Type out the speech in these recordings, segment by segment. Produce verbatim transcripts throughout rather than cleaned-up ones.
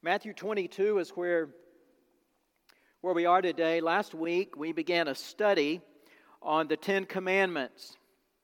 Matthew twenty-two is where, where we are today. Last week, we began a study on the Ten Commandments.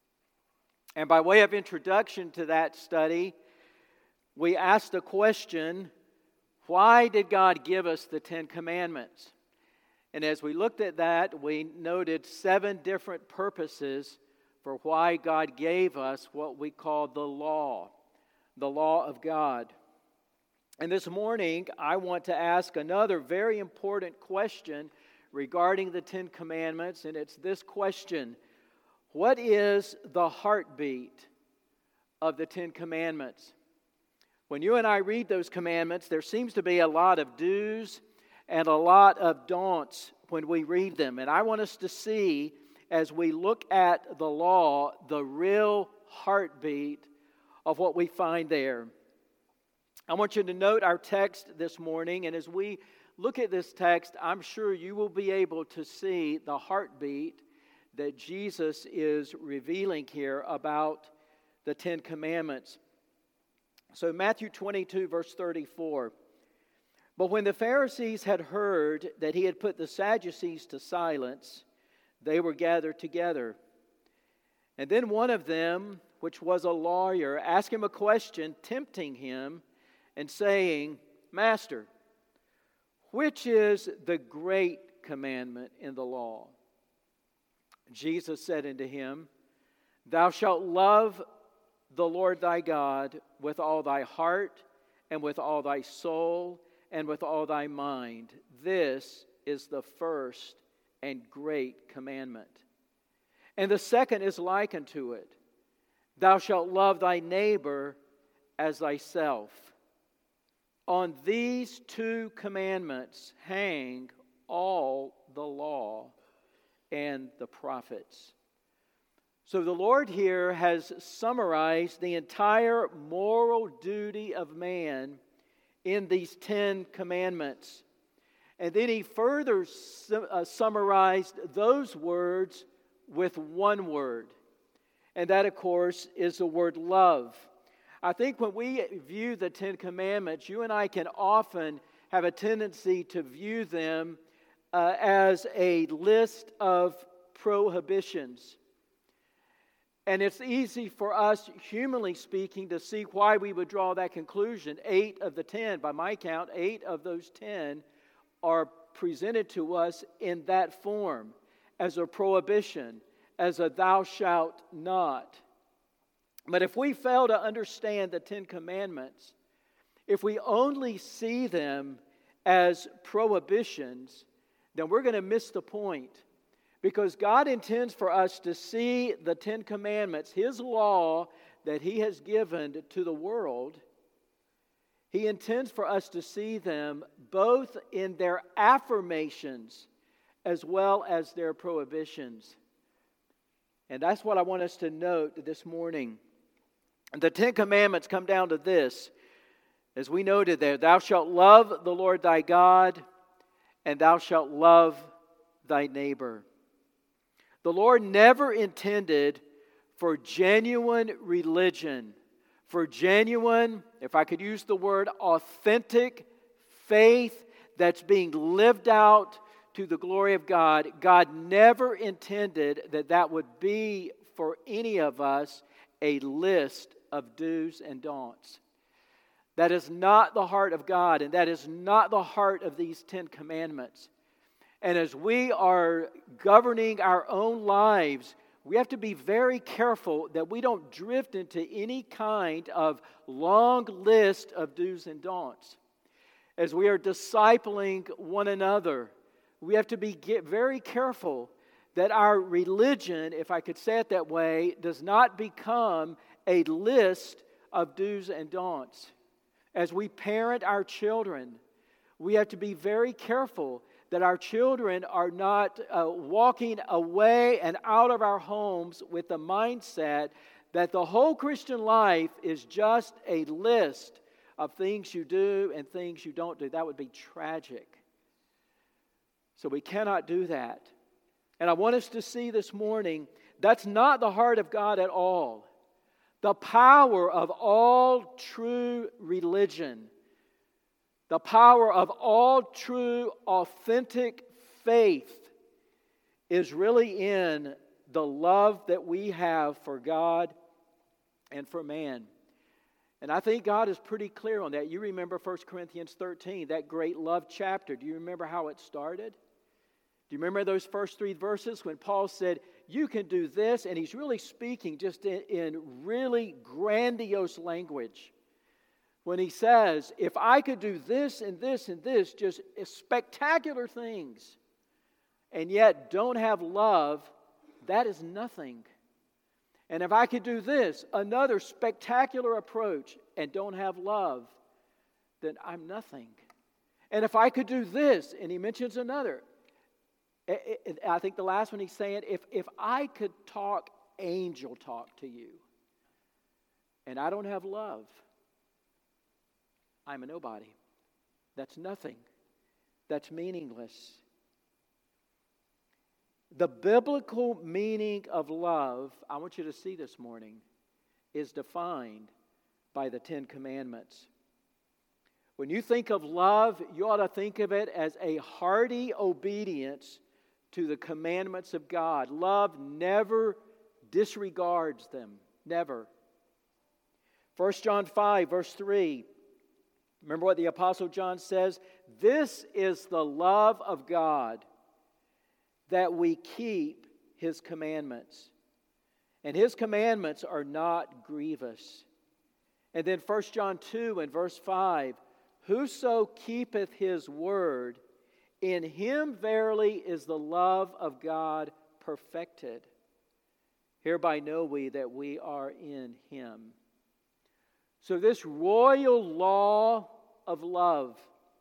And by way of introduction to that study, we asked the question, why did God give us the Ten Commandments? And as we looked at that, we noted seven different purposes for why God gave us what we call the law, the law of God. And this morning, I want to ask another very important question regarding the Ten Commandments, and it's this question: what is the heartbeat of the Ten Commandments? When you and I read those commandments, there seems to be a lot of do's and a lot of don'ts when we read them. And I want us to see, as we look at the law, the real heartbeat of what we find there. I want you to note our text this morning, and as we look at this text, I'm sure you will be able to see the heartbeat that Jesus is revealing here about the Ten Commandments. So Matthew twenty-two, verse thirty-four. But when the Pharisees had heard that he had put the Sadducees to silence, they were gathered together. And then one of them, which was a lawyer, asked him a question, tempting him, and saying, Master, which is the great commandment in the law? Jesus said unto him, Thou shalt love the Lord thy God with all thy heart, and with all thy soul, and with all thy mind. This is the first and great commandment. And the second is like unto it. Thou shalt love thy neighbor as thyself. On these two commandments hang all the law and the prophets. So the Lord here has summarized the entire moral duty of man in these Ten Commandments. And then he further su- uh, summarized those words with one word. And that, of course, is the word love. I think when we view the Ten Commandments, you and I can often have a tendency to view them uh, as a list of prohibitions. And it's easy for us, humanly speaking, to see why we would draw that conclusion. Eight of the ten, by my count, eight of those ten are presented to us in that form, as a prohibition, as a thou shalt not. But if we fail to understand the Ten Commandments, if we only see them as prohibitions, then we're going to miss the point. Because God intends for us to see the Ten Commandments, His law that He has given to the world. He intends for us to see them both in their affirmations as well as their prohibitions. And that's what I want us to note this morning. The Ten Commandments come down to this, as we noted there: Thou shalt love the Lord thy God, and thou shalt love thy neighbor. The Lord never intended for genuine religion, for genuine, if I could use the word, authentic faith that's being lived out to the glory of God. God never intended that that would be for any of us a list of do's and don'ts. That is not the heart of God, and that is not the heart of these Ten Commandments. And as we are governing our own lives, we have to be very careful that we don't drift into any kind of long list of do's and don'ts. As we are discipling one another, we have to be very careful that our religion, if I could say it that way, does not become a list of do's and don'ts. As we parent our children, we have to be very careful that our children are not uh, walking away and out of our homes with the mindset that the whole Christian life is just a list of things you do and things you don't do. That would be tragic. So we cannot do that. And I want us to see this morning, that's not the heart of God at all. The power of all true religion The power of all true, authentic faith is really in the love that we have for God and for man. And I think God is pretty clear on that. You remember First Corinthians thirteen, that great love chapter. Do you remember how it started? Do you remember those first three verses when Paul said, you can do this? And he's really speaking just in, in really grandiose language. When he says, if I could do this and this and this, just spectacular things, and yet don't have love, that is nothing. And if I could do this, another spectacular approach, and don't have love, then I'm nothing. And if I could do this, and he mentions another, I think the last one he's saying, if, if I could talk angel talk to you, and I don't have love, I'm a nobody. That's nothing. That's meaningless. The biblical meaning of love, I want you to see this morning, is defined by the Ten Commandments. When you think of love, you ought to think of it as a hearty obedience to the commandments of God. Love never disregards them. Never. First John five, verse three. Remember what the Apostle John says? This is the love of God, that we keep His commandments. And His commandments are not grievous. And then First John two and verse five. Whoso keepeth His word, in him verily is the love of God perfected. Hereby know we that we are in Him. So this royal law of love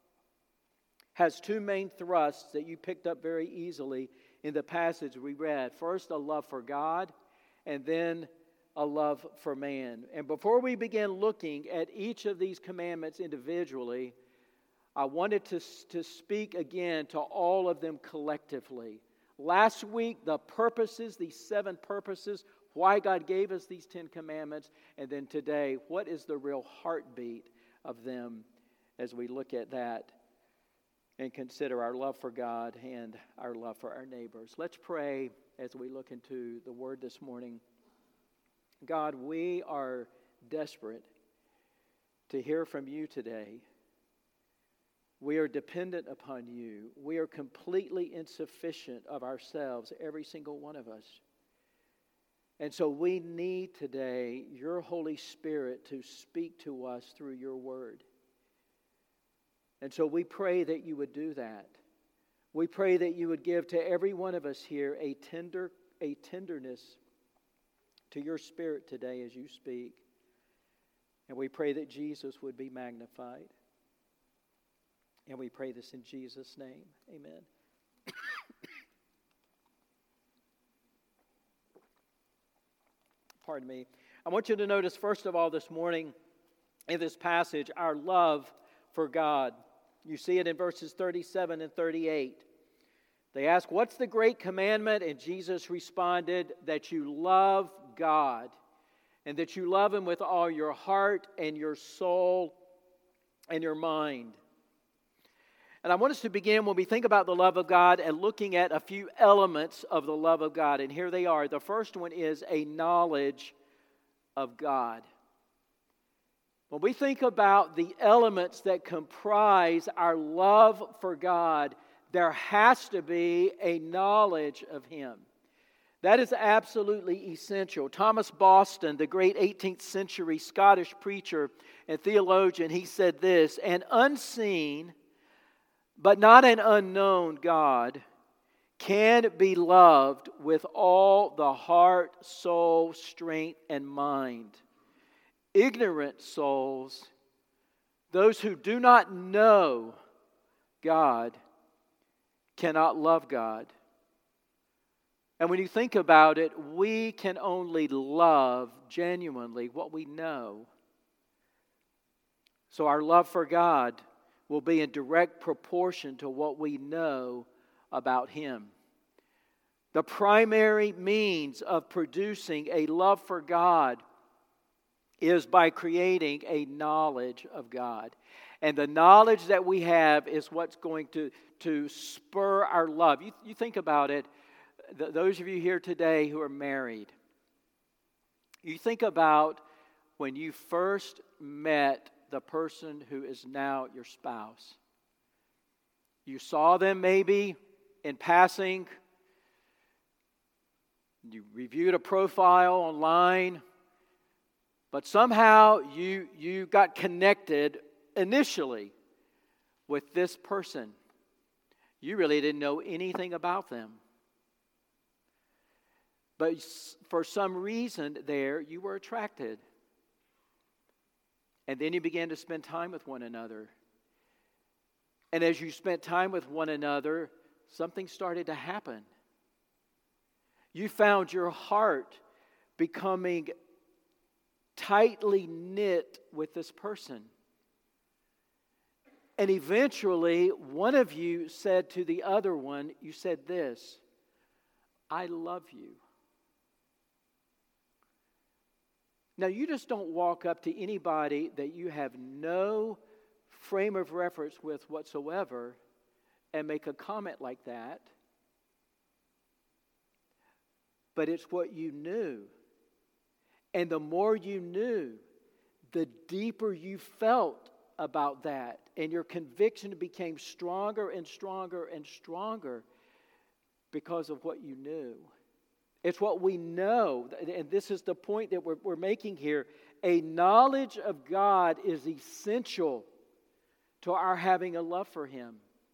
has two main thrusts that you picked up very easily in the passage we read. First, a love for God, and then a love for man. And before we begin looking at each of these commandments individually, I wanted to, to speak again to all of them collectively. Last week, the purposes, these seven purposes, why God gave us these Ten Commandments, and then today, what is the real heartbeat of them as we look at that and consider our love for God and our love for our neighbors. Let's pray as we look into the Word this morning. God, we are desperate to hear from You today. We are dependent upon You. We are completely insufficient of ourselves, every single one of us. And so we need today Your Holy Spirit to speak to us through Your Word. And so we pray that You would do that. We pray that You would give to every one of us here a tender, a tenderness to Your Spirit today as You speak. And we pray that Jesus would be magnified. And we pray this in Jesus' name. Amen. Pardon me. I want you to notice, first of all, this morning in this passage, our love for God. You see it in verses thirty-seven and thirty-eight. They ask, what's the great commandment? And Jesus responded, that you love God, and that you love Him with all your heart and your soul and your mind. And I want us to begin when we think about the love of God and looking at a few elements of the love of God. And here they are. The first one is a knowledge of God. When we think about the elements that comprise our love for God, there has to be a knowledge of Him. That is absolutely essential. Thomas Boston, the great eighteenth century Scottish preacher and theologian, he said this, an unseen but not an unknown God can be loved with all the heart, soul, strength, and mind. Ignorant souls, those who do not know God, cannot love God. And when you think about it, we can only love genuinely what we know. So our love for God will be in direct proportion to what we know about Him. The primary means of producing a love for God is by creating a knowledge of God. And the knowledge that we have is what's going to, to spur our love. You, you think about it, th- those of you here today who are married, you think about when you first met the person who is now your spouse. You saw them maybe in passing. You reviewed a profile online. But somehow you, you got connected initially with this person. You really didn't know anything about them. But for some reason there, you were attracted. And then you began to spend time with one another. And as you spent time with one another, something started to happen. You found your heart becoming tightly knit with this person. And eventually, one of you said to the other one, you said this, "I love you." Now, you just don't walk up to anybody that you have no frame of reference with whatsoever and make a comment like that. But it's what you knew. And the more you knew, the deeper you felt about that. And your conviction became stronger and stronger and stronger because of what you knew. It's what we know. And this is the point that we're, we're making here. A knowledge of God is essential to our having a love for Him.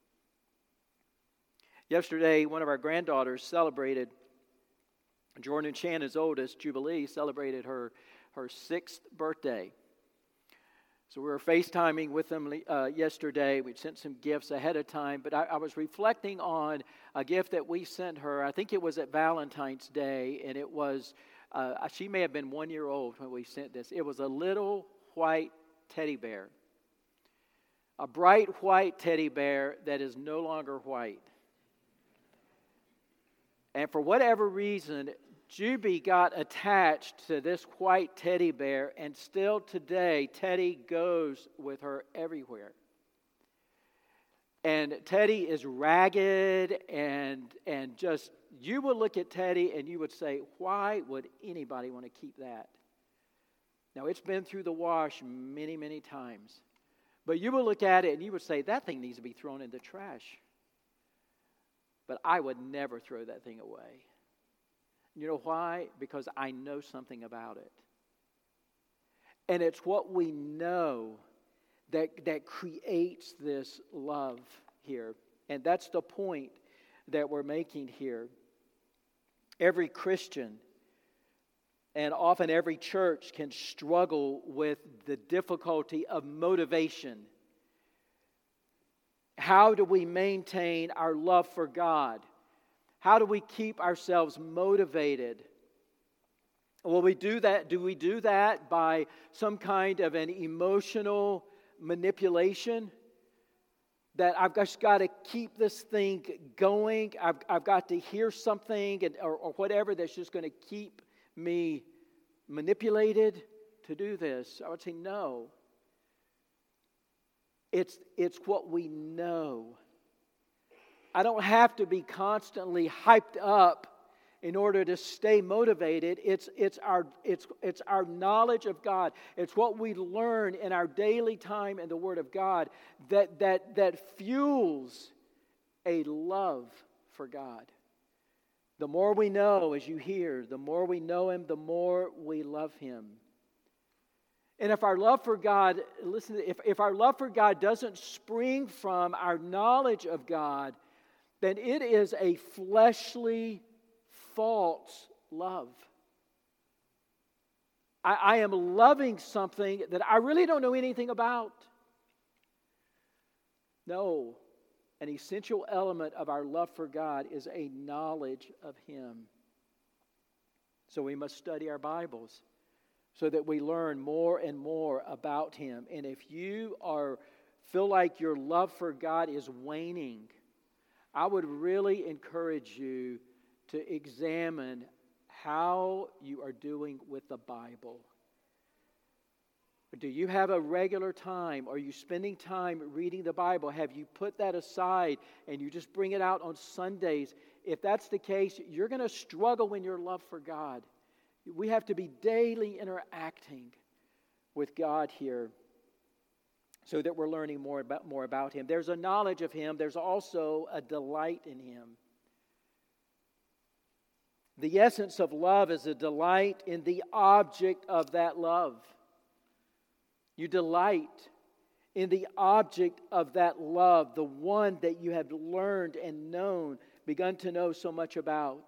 Yesterday, one of our granddaughters celebrated, Jordan Shannon's oldest, Jubilee, celebrated her, her sixth birthday. So we were FaceTiming with them uh, yesterday. We'd sent some gifts ahead of time, but I, I was reflecting on a gift that we sent her. I think it was at Valentine's Day, and it was, uh, she may have been one year old when we sent this. It was a little white teddy bear. A bright white teddy bear that is no longer white. And for whatever reason, Juby got attached to this white teddy bear, and still today, Teddy goes with her everywhere. And Teddy is ragged and, and just, you would look at Teddy and you would say, why would anybody want to keep that? Now, it's been through the wash many, many times. But you would look at it and you would say, that thing needs to be thrown in the trash. But I would never throw that thing away. You know why? Because I know something about it. And it's what we know that, that creates this love here. And that's the point that we're making here. Every Christian and often every church can struggle with the difficulty of motivation. How do we maintain our love for God? How do we keep ourselves motivated? Will we do that? Do we do that by some kind of an emotional manipulation? That I've just got to keep this thing going. I've, I've got to hear something and, or, or whatever that's just going to keep me manipulated to do this. I would say no. It's, it's what we know. I don't have to be constantly hyped up in order to stay motivated. It's, it's, our, it's, it's our knowledge of God. It's what we learn in our daily time in the Word of God that, that, that fuels a love for God. The more we know, as you hear, the more we know Him, the more we love Him. And if our love for God, listen, if, if our love for God doesn't spring from our knowledge of God, then it is a fleshly, false love. I, I am loving something that I really don't know anything about. No, an essential element of our love for God is a knowledge of Him. So we must study our Bibles so that we learn more and more about Him. And if you are feel like your love for God is waning, I would really encourage you to examine how you are doing with the Bible. Do you have a regular time? Are you spending time reading the Bible? Have you put that aside and you just bring it out on Sundays? If that's the case, you're going to struggle in your love for God. We have to be daily interacting with God here so that we're learning more about, more about Him. There's a knowledge of Him. There's also a delight in Him. The essence of love is a delight in the object of that love. You delight in the object of that love, the one that you have learned and known, begun to know so much about.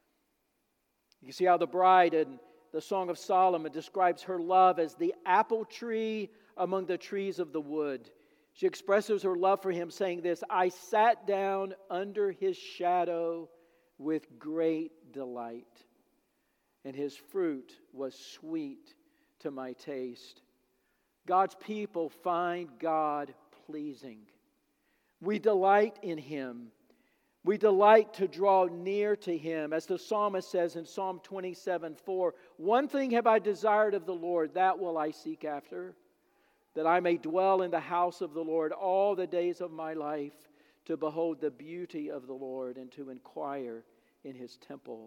You see how the bride in the Song of Solomon describes her love as the apple tree among the trees of the wood. She expresses her love for him, saying this, I sat down under his shadow with great delight, and his fruit was sweet to my taste. God's people find God pleasing. We delight in Him. We delight to draw near to Him. As the psalmist says in Psalm twenty-seven four, one thing have I desired of the Lord, that will I seek after, that I may dwell in the house of the Lord all the days of my life, to behold the beauty of the Lord and to inquire in His temple.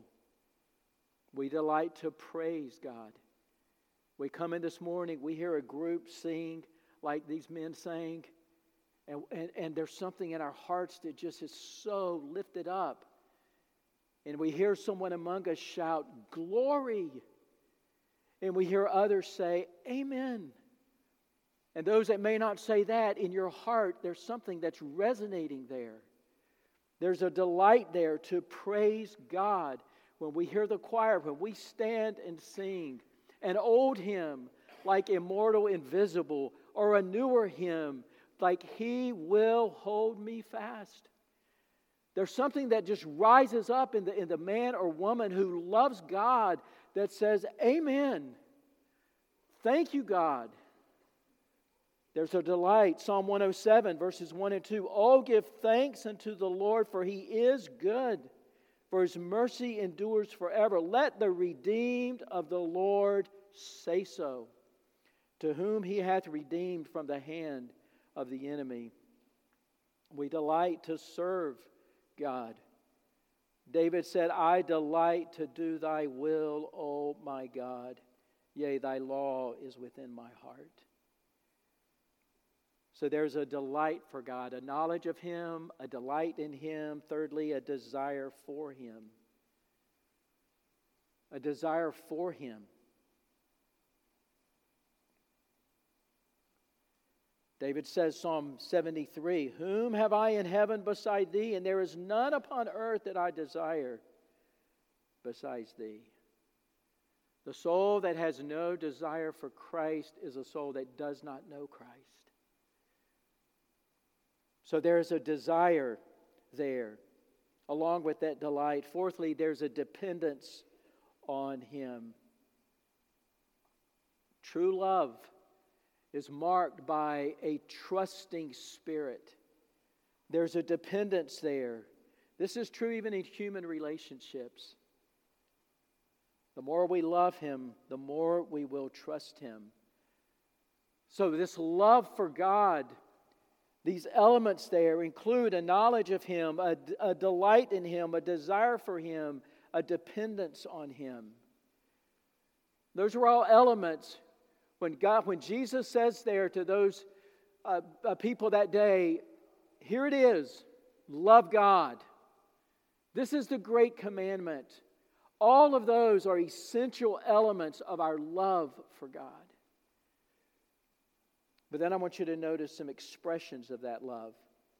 We delight to praise God. We come in this morning, we hear a group sing like these men sang, and, and, and there's something in our hearts that just is so lifted up. And we hear someone among us shout, glory! And we hear others say, amen. And those that may not say that, in your heart, there's something that's resonating there. There's a delight there to praise God when we hear the choir, when we stand and sing. An old hymn like Immortal Invisible, or a newer hymn like He Will Hold Me Fast. There's something that just rises up in the, in the man or woman who loves God that says, amen. Thank you, God. There's a delight. Psalm one oh seven, verses one and two. Oh, give thanks unto the Lord, for He is good, for His mercy endures forever. Let the redeemed of the Lord say so, to whom He hath redeemed from the hand of the enemy. We delight to serve God. David said, I delight to do Thy will, O my God. Yea, Thy law is within my heart. So there's a delight for God, a knowledge of Him, a delight in Him. Thirdly, a desire for Him. A desire for Him. David says, Psalm seventy-three, whom have I in heaven beside Thee? And there is none upon earth that I desire besides Thee. The soul that has no desire for Christ is a soul that does not know Christ. So there's a desire there, along with that delight. Fourthly, there's a dependence on Him. True love is marked by a trusting spirit. There's a dependence there. This is true even in human relationships. The more we love Him, the more we will trust Him. So this love for God, these elements there include a knowledge of Him, a, a delight in Him, a desire for Him, a dependence on Him. Those are all elements when God, when Jesus says there to those uh, uh, people that day, here it is, love God. This is the great commandment. All of those are essential elements of our love for God. But then I want you to notice some expressions of that love.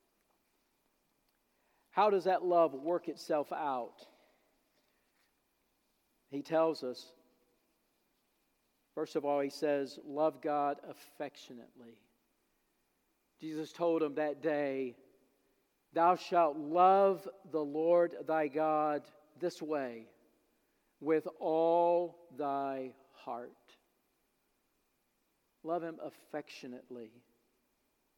How does that love work itself out? He tells us, first of all, He says, love God affectionately. Jesus told him that day, thou shalt love the Lord thy God this way, with all thy heart. Love Him affectionately.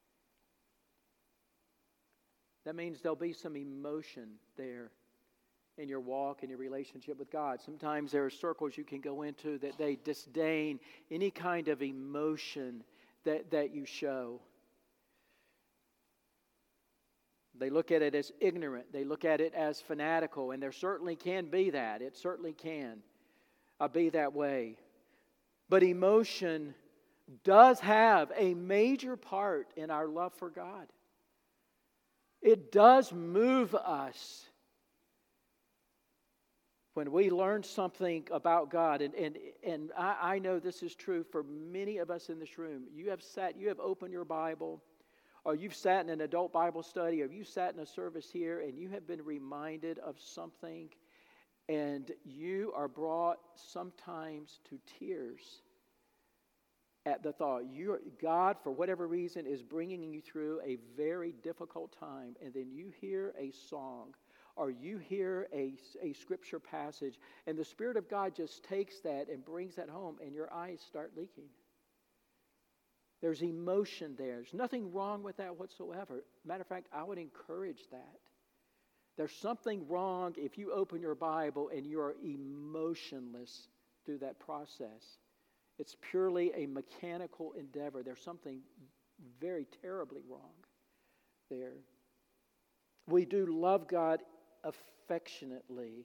That means there'll be some emotion there in your walk and your relationship with God. Sometimes there are circles you can go into that they disdain any kind of emotion that, that you show. They look at it as ignorant. They look at it as fanatical, and there certainly can be that. It certainly can uh, be that way. But emotion does have a major part in our love for God. It does move us when we learn something about God. And, and, and I, I know this is true for many of us in this room. You have sat, you have opened your Bible, or you've sat in an adult Bible study, or you've sat in a service here, and you have been reminded of something, and you are brought sometimes to tears at the thought. You, God, for whatever reason, is bringing you through a very difficult time, and then you hear a song, or you hear a, a scripture passage, and the Spirit of God just takes that and brings that home, and your eyes start leaking. There's emotion there. There's nothing wrong with that whatsoever. Matter of fact, I would encourage that. There's something wrong if you open your Bible and you are emotionless through that process. It's purely a mechanical endeavor. There's something very terribly wrong there. We do love God affectionately.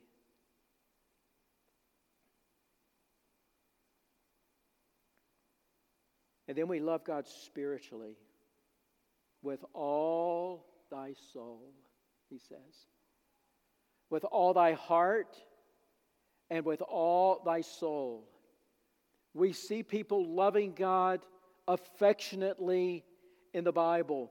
And then we love God spiritually with all thy soul, he says. With all thy heart and with all thy soul. We see people loving God affectionately in the Bible.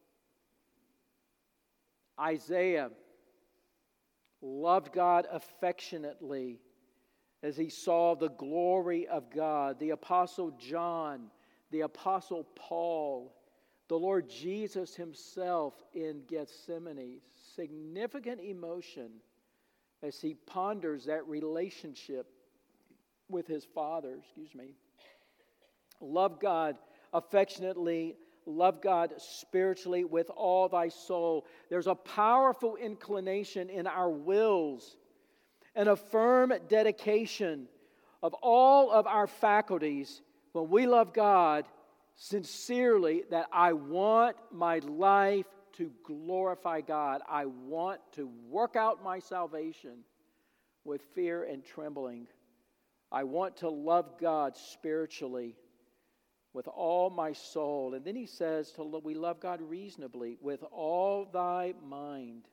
Isaiah loved God affectionately as he saw the glory of God. The Apostle John, the Apostle Paul, the Lord Jesus himself in Gethsemane. Significant emotion as he ponders that relationship with his Father, excuse me. Love God affectionately, love God spiritually with all thy soul. There's a powerful inclination in our wills and a firm dedication of all of our faculties when we love God sincerely, that I want my life to glorify God. I want to work out my salvation with fear and trembling. I want to love God spiritually with all my soul. And then he says to lo- we love God reasonably with all thy mind.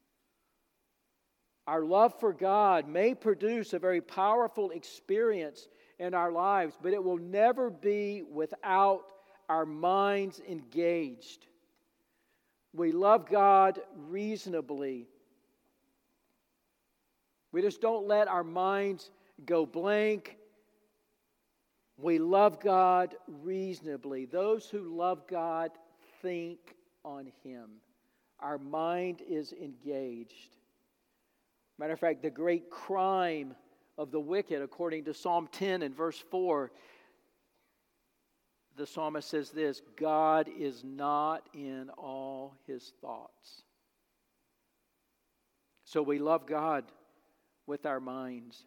Our love for God may produce a very powerful experience in our lives, but it will never be without our minds engaged. We love God reasonably. We just don't let our minds go blank. We love God reasonably. Those who love God think on Him. Our mind is engaged. Matter of fact, the great crime of the wicked, according to Psalm ten and verse four, the psalmist says this: God is not in all his thoughts. So we love God with our minds.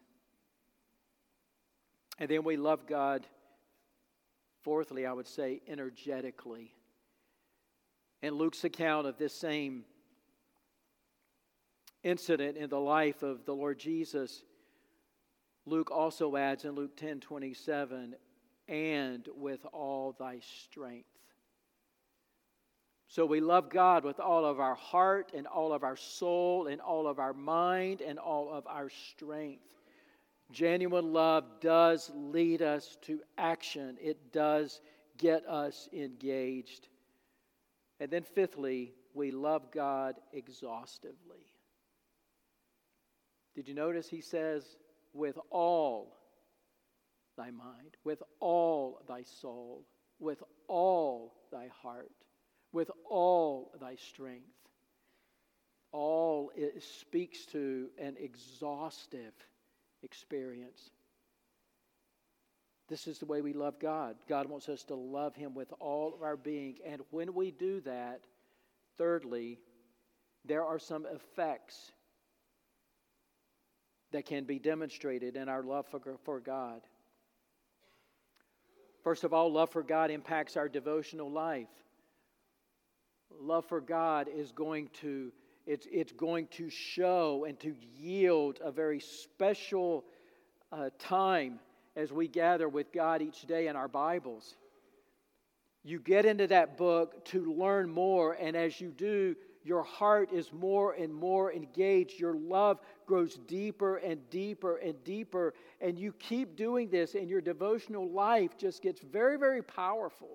And then we love God, fourthly, I would say, energetically. In Luke's account of this same incident in the life of the Lord Jesus, Luke also adds in Luke ten twenty-seven, and with all thy strength. So we love God with all of our heart and all of our soul and all of our mind and all of our strength. Genuine love does lead us to action. It does get us engaged. And then fifthly, we love God exhaustively. Did you notice he says, with all thy mind, with all thy soul, with all thy heart, with all thy strength. All it speaks to an exhaustive experience. This is the way we love God. God wants us to love Him with all of our being. And when we do that, thirdly, there are some effects that can be demonstrated in our love for, for God. First of all, love for God impacts our devotional life. Love for God is going to, it's, it's going to show and to yield a very special uh, time as we gather with God each day in our Bibles. You get into that book to learn more, and as you do, your heart is more and more engaged. Your love grows deeper and deeper and deeper, and you keep doing this, and your devotional life just gets very, very powerful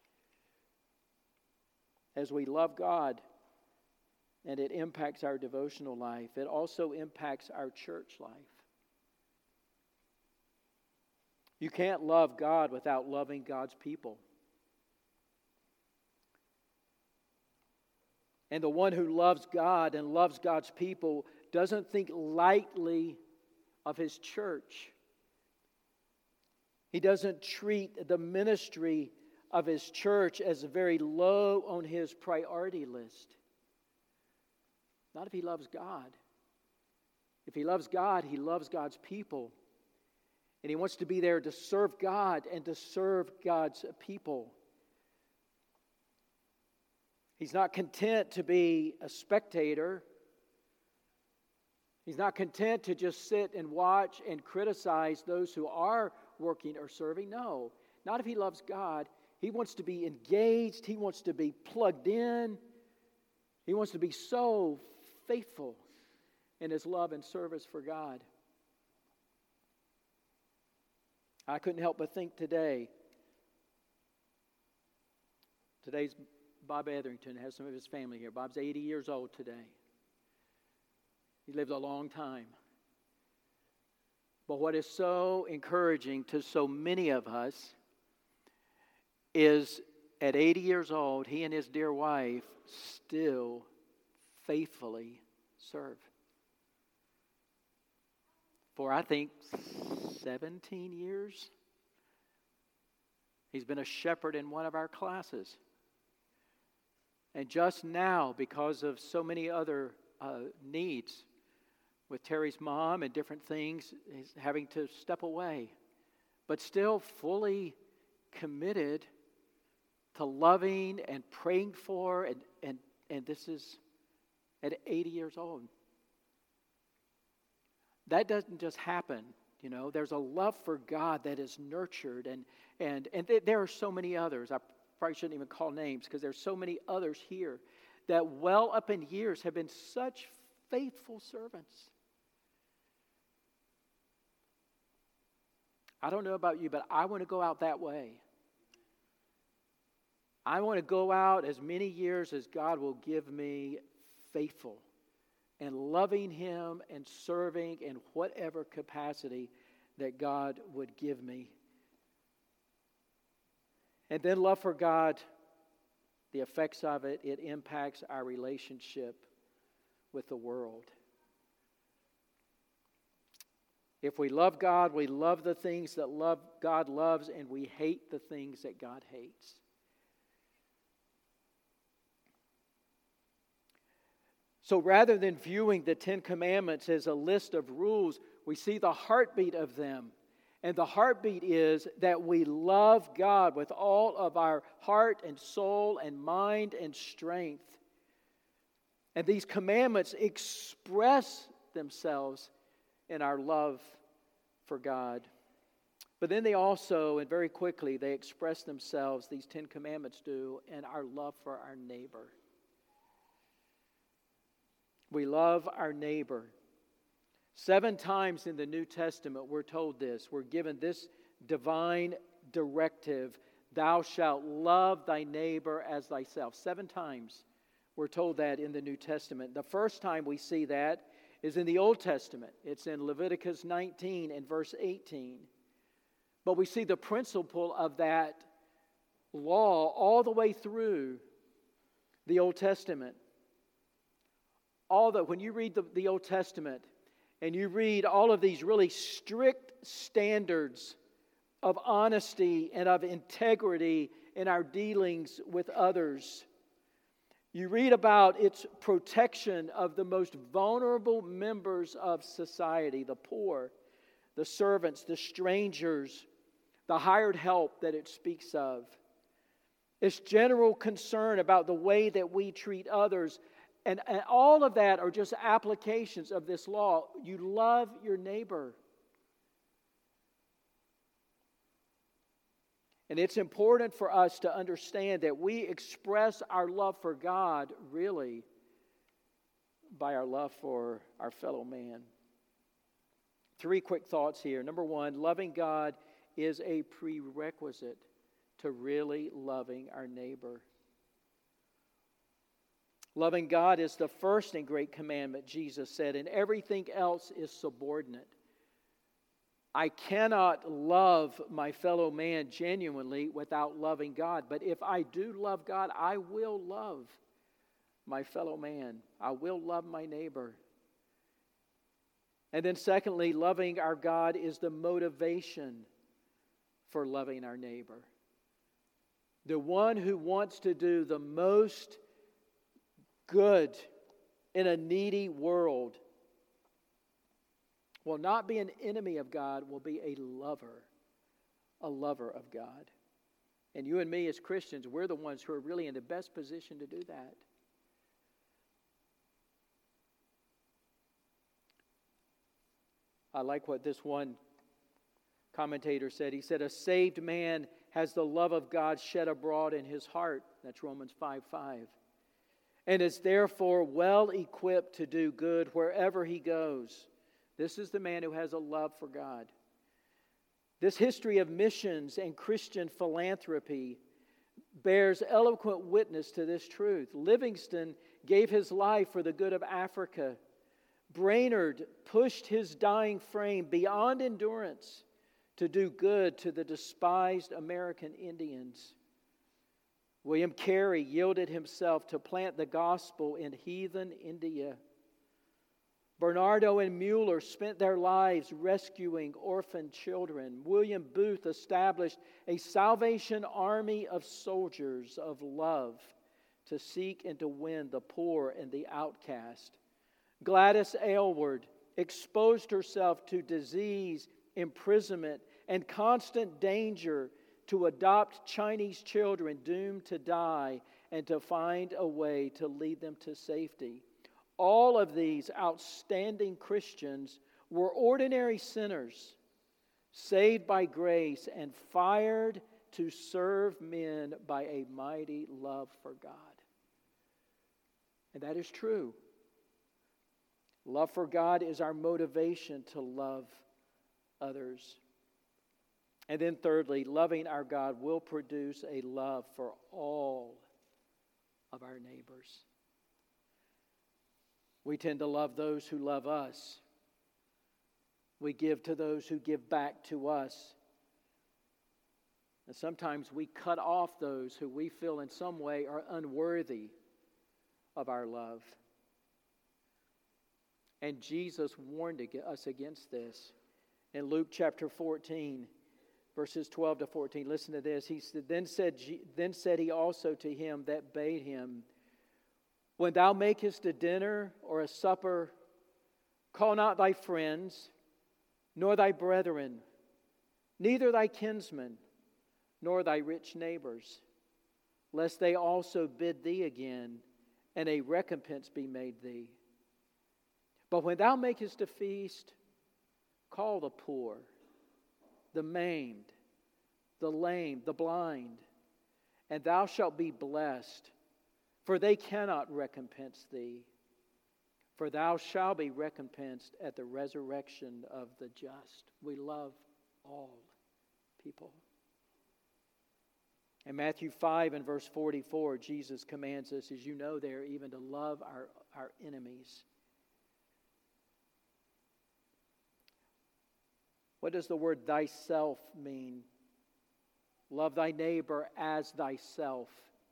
as we love God, and it impacts our devotional life. It also impacts our church life. You can't love God without loving God's people. And the one who loves God and loves God's people doesn't think lightly of his church. He doesn't treat the ministry of his church as very low on his priority list. Not if he loves God. If he loves God, he loves God's people. And he wants to be there to serve God and to serve God's people. He's not content to be a spectator. He's not content to just sit and watch and criticize those who are working or serving. No, not if he loves God. He wants to be engaged. He wants to be plugged in. He wants to be so faithful in his love and service for God. I couldn't help but think today, today's Bob Etherington has some of his family here. Bob's eighty years old today. He lived a long time. But what is so encouraging to so many of us is at eighty years old, he and his dear wife still faithfully serve. For I think seventeen years, he's been a shepherd in one of our classes. And just now, because of so many other uh, needs, with Terry's mom and different things, he's having to step away. But still fully committed to loving and praying for, and, and, and this is at eighty years old. That doesn't just happen, you know. There's a love for God that is nurtured, and, and, and th- there are so many others. I probably shouldn't even call names because there's so many others here that well up in years have been such faithful servants. I don't know about you, but I want to go out that way. I want to go out as many years as God will give me faithful and loving Him and serving in whatever capacity that God would give me. And then love for God, the effects of it, it impacts our relationship with the world. If we love God, we love the things that love God loves, and we hate the things that God hates. So rather than viewing the Ten Commandments as a list of rules, we see the heartbeat of them. And the heartbeat is that we love God with all of our heart and soul and mind and strength. And these commandments express themselves in our love for God. But then they also, and very quickly, they express themselves, these Ten Commandments do, in our love for our neighbor. We love our neighbor. Seven times in the New Testament we're told this. We're given this divine directive, thou shalt love thy neighbor as thyself. Seven times we're told that in the New Testament. The first time we see that is in the Old Testament. It's in Leviticus nineteen and verse eighteen. But we see the principle of that law all the way through the Old Testament. All the, when you read the, the Old Testament, and you read all of these really strict standards of honesty and of integrity in our dealings with others, You read about its protection of the most vulnerable members of society, the poor, the servants, the strangers, the hired help that it speaks of. Its general concern about the way that we treat others. And, and all of that are just applications of this law. You love your neighbor. And it's important for us to understand that we express our love for God really by our love for our fellow man. Three quick thoughts here. Number one, loving God is a prerequisite to really loving our neighbor. Loving God is the first and great commandment, Jesus said, and everything else is subordinate. I cannot love my fellow man genuinely without loving God. But if I do love God, I will love my fellow man. I will love my neighbor. And then secondly, loving our God is the motivation for loving our neighbor. The one who wants to do the most good in a needy world will not be an enemy of God, will be a lover, a lover of God. And you and me as Christians, we're the ones who are really in the best position to do that. I like what this one commentator said. He said, a saved man has the love of God shed abroad in his heart. That's Romans five five. And is therefore well equipped to do good wherever he goes. This is the man who has a love for God. This history of missions and Christian philanthropy bears eloquent witness to this truth. Livingston gave his life for the good of Africa. Brainerd pushed his dying frame beyond endurance to do good to the despised American Indians. William Carey yielded himself to plant the gospel in heathen India. Bernardo and Mueller spent their lives rescuing orphaned children. William Booth established a Salvation Army of soldiers of love to seek and to win the poor and the outcast. Gladys Aylward exposed herself to disease, imprisonment, and constant danger to adopt Chinese children doomed to die and to find a way to lead them to safety. All of these outstanding Christians were ordinary sinners, saved by grace and fired to serve men by a mighty love for God. And that is true. Love for God is our motivation to love others. And then thirdly, loving our God will produce a love for all of our neighbors. We tend to love those who love us. We give to those who give back to us. And sometimes we cut off those who we feel in some way are unworthy of our love. And Jesus warned us against this. In Luke chapter fourteen, verses twelve to fourteen, listen to this. He said, then said, then said he also to him that bade him, when thou makest a dinner or a supper, call not thy friends, nor thy brethren, neither thy kinsmen, nor thy rich neighbors, lest they also bid thee again, and a recompense be made thee. But when thou makest a feast, call the poor, the maimed, the lame, the blind, and thou shalt be blessed, for they cannot recompense thee. For thou shalt be recompensed at the resurrection of the just. We love all people. In Matthew five and verse forty-four, Jesus commands us, as you know there, even to love our, our enemies. What does the word thyself mean? Love thy neighbor as thyself.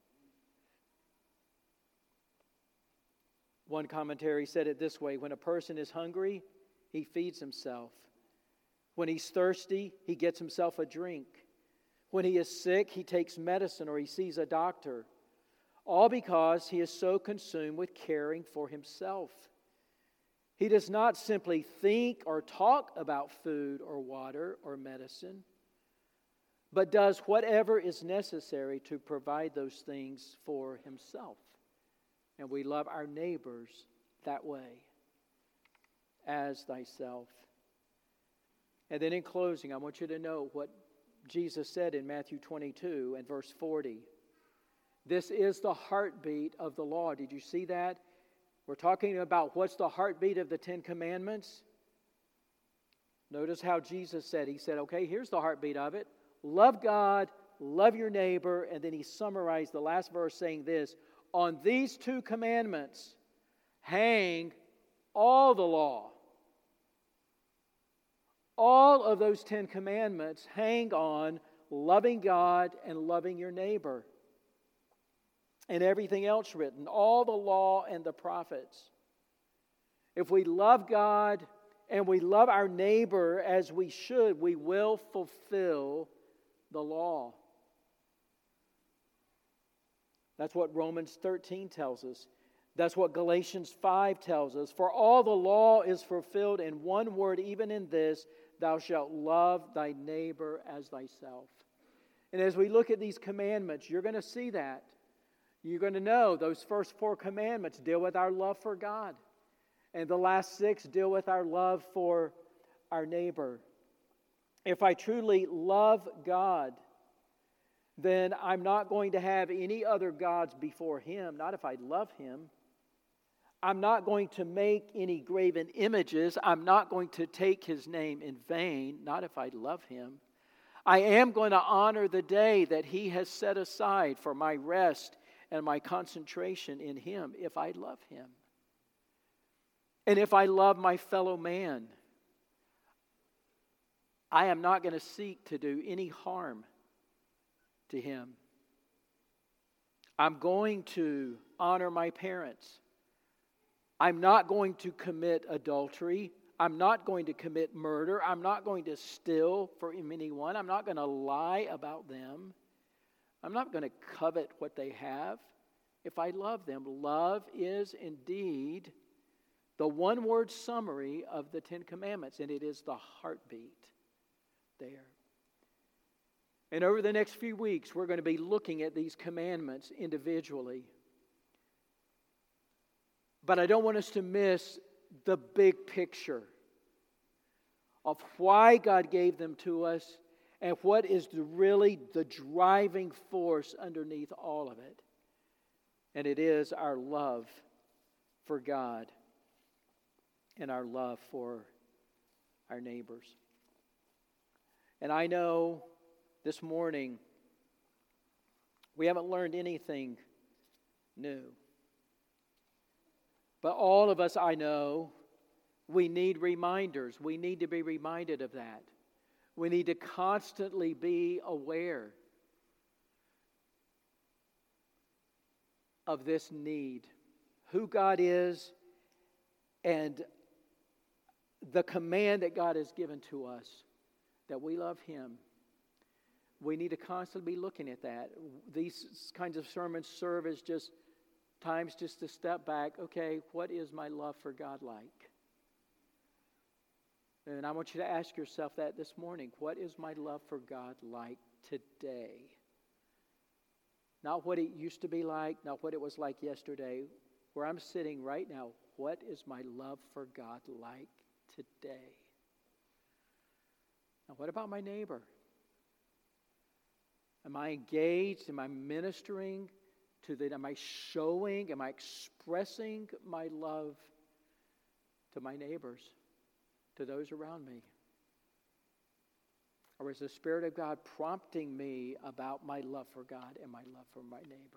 One commentary said it this way: when a person is hungry, he feeds himself. When he's thirsty, he gets himself a drink. When he is sick, he takes medicine or he sees a doctor. all because he is so consumed with caring for himself. He does not simply think or talk about food or water or medicine, but does whatever is necessary to provide those things for himself. And we love our neighbors that way, as thyself. And then in closing, I want you to know what Jesus said in Matthew twenty-two and verse forty. This is the heartbeat of the law. Did you see that? We're talking about what's the heartbeat of the Ten Commandments. Notice how Jesus said, he said, okay, here's the heartbeat of it. Love God, love your neighbor. And then he summarized the last verse saying this, on these two commandments hang all the law. All of those Ten Commandments hang on loving God and loving your neighbor. And everything else written, all the law and the prophets. If we love God and we love our neighbor as we should, we will fulfill the law. That's what Romans thirteen tells us. That's what Galatians five tells us. For all the law is fulfilled in one word, even in this, thou shalt love thy neighbor as thyself. And as we look at these commandments, you're going to see that. You're going to know those first four commandments deal with our love for God. And the last six deal with our love for our neighbor. If I truly love God, then I'm not going to have any other gods before Him, not if I love Him. I'm not going to make any graven images. I'm not going to take His name in vain, not if I love Him. I am going to honor the day that He has set aside for my rest and my concentration in Him if I love Him. And if I love my fellow man, I am not going to seek to do any harm to him. I'm going to honor my parents. I'm not going to commit adultery. I'm not going to commit murder. I'm not going to steal from anyone. I'm not going to lie about them. I'm not going to covet what they have if I love them. Love is indeed the one-word summary of the Ten Commandments, and it is the heartbeat there. And over the next few weeks, we're going to be looking at these commandments individually. But I don't want us to miss the big picture of why God gave them to us and what is the, really the driving force underneath all of it. And it is our love for God and our love for our neighbors. And I know this morning we haven't learned anything new. But all of us, I know, we need reminders. We need to be reminded of that. We need to constantly be aware of this need, who God is, and the command that God has given to us, that we love Him. We need to constantly be looking at that. These kinds of sermons serve as just times just to step back. Okay, what is my love for God like? And I want you to ask yourself that this morning. What is my love for God like today? Not what it used to be like, not what it was like yesterday. Where I'm sitting right now, what is my love for God like today? Now, what about my neighbor? Am I engaged? Am I ministering to them? Am I showing? Am I expressing my love to my neighbors, to those around me? Or is the Spirit of God prompting me about my love for God and my love for my neighbor?